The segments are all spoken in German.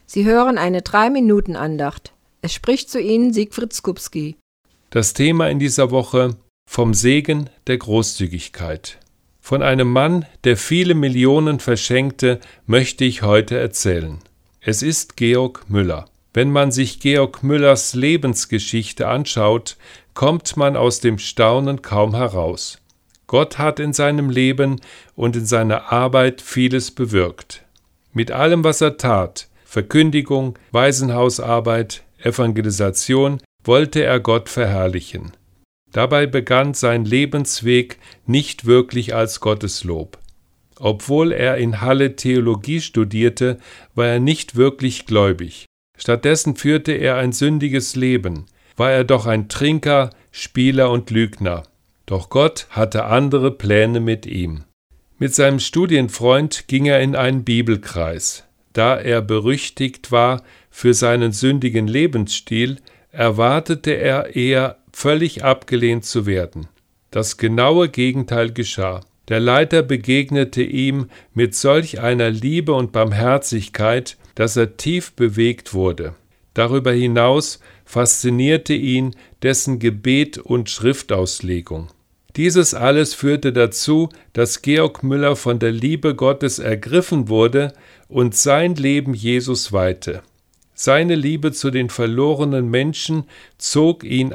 Sie hören eine 3-Minuten-Andacht. Es spricht zu Ihnen Siegfried Skupski. Das Thema in dieser Woche: vom Segen der Großzügigkeit. Von einem Mann, der viele Millionen verschenkte, möchte ich heute erzählen. Es ist Georg Müller. Wenn man sich Georg Müllers Lebensgeschichte anschaut, kommt man aus dem Staunen kaum heraus. Gott hat in seinem Leben und in seiner Arbeit vieles bewirkt. Mit allem, was er tat, Verkündigung, Waisenhausarbeit, Evangelisation, wollte er Gott verherrlichen. Dabei begann sein Lebensweg nicht wirklich als Gotteslob. Obwohl er in Halle Theologie studierte, war er nicht wirklich gläubig. Stattdessen führte er ein sündiges Leben, war er doch ein Trinker, Spieler und Lügner. Doch Gott hatte andere Pläne mit ihm. Mit seinem Studienfreund ging er in einen Bibelkreis. Da er berüchtigt war für seinen sündigen Lebensstil, erwartete er eher, völlig abgelehnt zu werden. Das genaue Gegenteil geschah. Der Leiter begegnete ihm mit solch einer Liebe und Barmherzigkeit, dass er tief bewegt wurde. Darüber hinaus faszinierte ihn dessen Gebet und Schriftauslegung. Dieses alles führte dazu, dass Georg Müller von der Liebe Gottes ergriffen wurde und sein Leben Jesus weihte. Seine Liebe zu den verlorenen Menschen zog ihn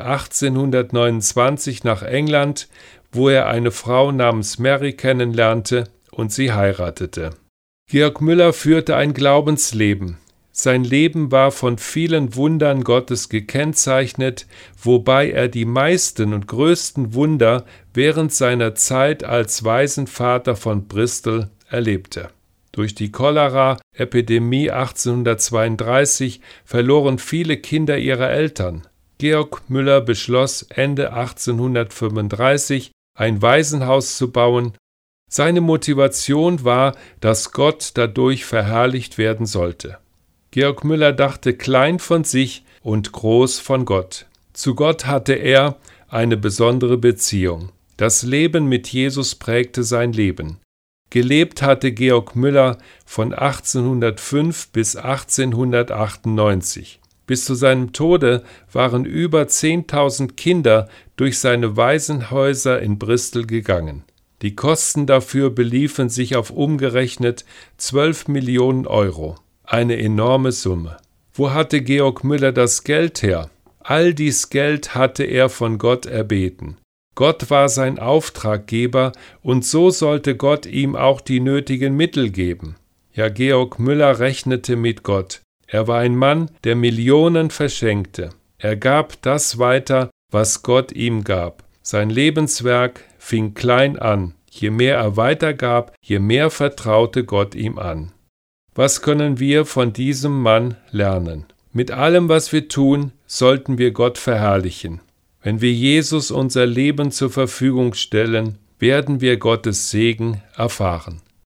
1829 nach England, wo er eine Frau namens Mary kennenlernte und sie heiratete. Georg Müller führte ein Glaubensleben. Sein Leben war von vielen Wundern Gottes gekennzeichnet, wobei er die meisten und größten Wunder während seiner Zeit als Waisenvater von Bristol erlebte. Durch die Cholera-Epidemie 1832 verloren viele Kinder ihre Eltern. Georg Müller beschloss Ende 1835, ein Waisenhaus zu bauen. Seine Motivation war, dass Gott dadurch verherrlicht werden sollte. Georg Müller dachte klein von sich und groß von Gott. Zu Gott hatte er eine besondere Beziehung. Das Leben mit Jesus prägte sein Leben. Gelebt hatte Georg Müller von 1805 bis 1898. Bis zu seinem Tode waren über 10.000 Kinder durch seine Waisenhäuser in Bristol gegangen. Die Kosten dafür beliefen sich auf umgerechnet 12 Millionen Euro. Eine enorme Summe. Wo hatte Georg Müller das Geld her? All dies Geld hatte er von Gott erbeten. Gott war sein Auftraggeber und so sollte Gott ihm auch die nötigen Mittel geben. Ja, Georg Müller rechnete mit Gott. Er war ein Mann, der Millionen verschenkte. Er gab das weiter, was Gott ihm gab. Sein Lebenswerk fing klein an. Je mehr er weitergab, je mehr vertraute Gott ihm an. Was können wir von diesem Mann lernen? Mit allem, was wir tun, sollten wir Gott verherrlichen. Wenn wir Jesus unser Leben zur Verfügung stellen, werden wir Gottes Segen erfahren.